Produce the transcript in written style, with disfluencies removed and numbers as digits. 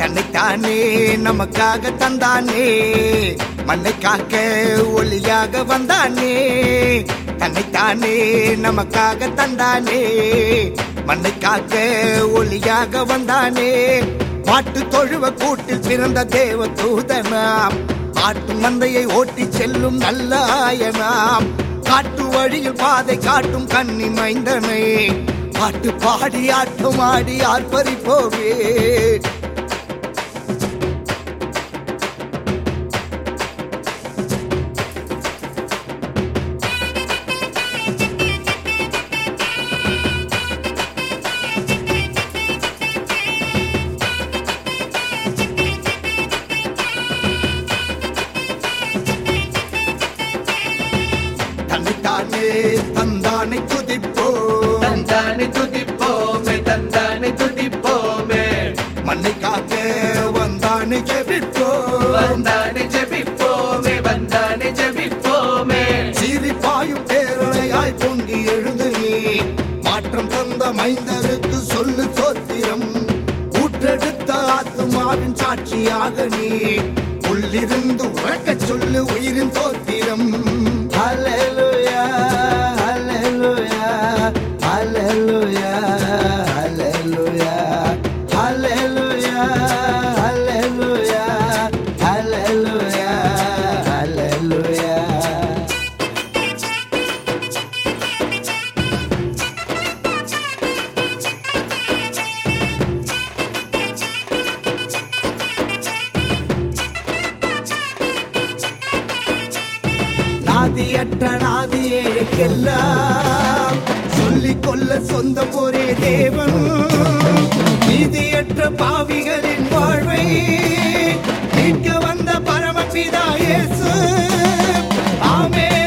தன்னைத்தானே நமக்காக தந்தானே, மண்ணை காக்க ஒளியாக வந்தானே. தன்னைத்தானே நமக்காக தந்தானே, மண்ணை காக்க ஒளியாக வந்தானே. பாட்டு தொழுவ கூட்டில் பிறந்த தேவ தூதனாம், காட்டு மந்தையை ஓட்டி செல்லும் நல்ல ஆயனாம். காட்டு வழியில் பாதை காட்டும் கன்னி மைந்தனை, பாட்டு பாடி ஆட்டம் ஆடி ஆர்ப்பரிப்போவே. தன்னைத்தானே தந்தானை துதிப்போம், தந்தானை துதிப்போமே, தந்தானை துதிப்போமே. மண்ணை காக்க வந்தானை ஜெபிப்போம், வந்தானை ஜெபிப்போமே, வந்தானை ஜெபிப்போமே. சீரிப்பாயும் பேரலையாய் பொங்கி எழுந்து நீ, மாற்றம் தந்த மைந்தருக்கு சொல்லு சோத்திரம். ஊற்றெடுத்த ஆத்துமாவின் சாட்சியாக நீ, உள்ளிருந்து உறக்கச் சொல்லு உயிரின் தோத்திரம். ஹல்லேலூயா ஹல்லேலூயா ஹல்லேலூயா ஹல்லேலூயா ஹல்லேலூயா ஹல்லேலூயா ஹல்லேலூயா ஹல்லேலூயா. நாதியற்ற நாதியேக்கெல்லாம் சொல்லிக் கொள்ள சொந்தம் ஒரே தேவன். நீதியற்ற பாவிகளின் வாழ்வை மீட்க வந்த பரமபிதா இயேசு. ஆமென்.